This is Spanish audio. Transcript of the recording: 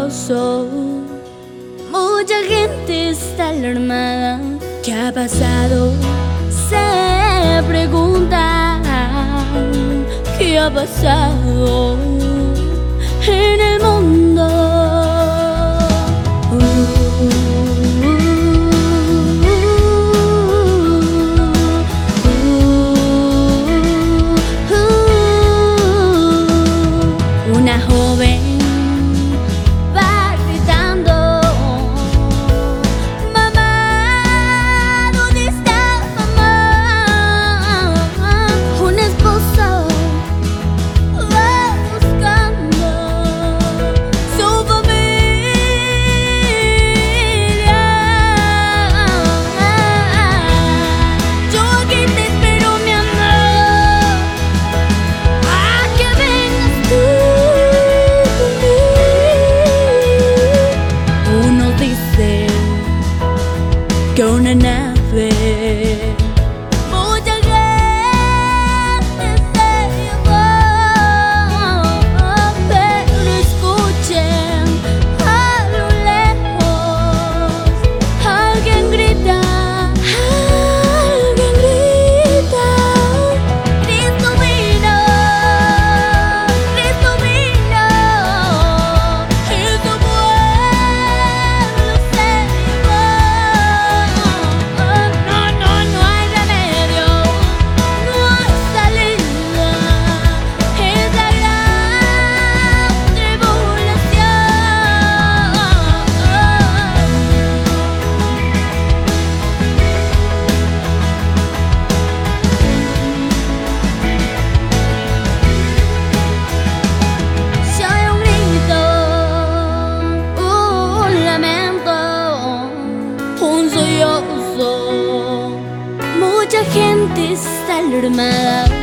furioso. Mucha gente está alarmada. ¿Qué ha pasado? Se preguntan. ¿Qué ha pasado en el mundo? Una joven va gritando: mamá, ¿dónde está mamá? Un esposo va buscando su familia. Yo aquí te espero, mi amor, a que vengas tú. Uno dice que una nave, mucha gente se llevó, pero escuchen a lo lejos, alguien grita, Cristo vino, Cristo vino, y su pueblo se llevó. No hay remedio, no hay salida, es la gran tribulación. Si hay un grito, un lamento, un sollozo, mucha gente está alarmada.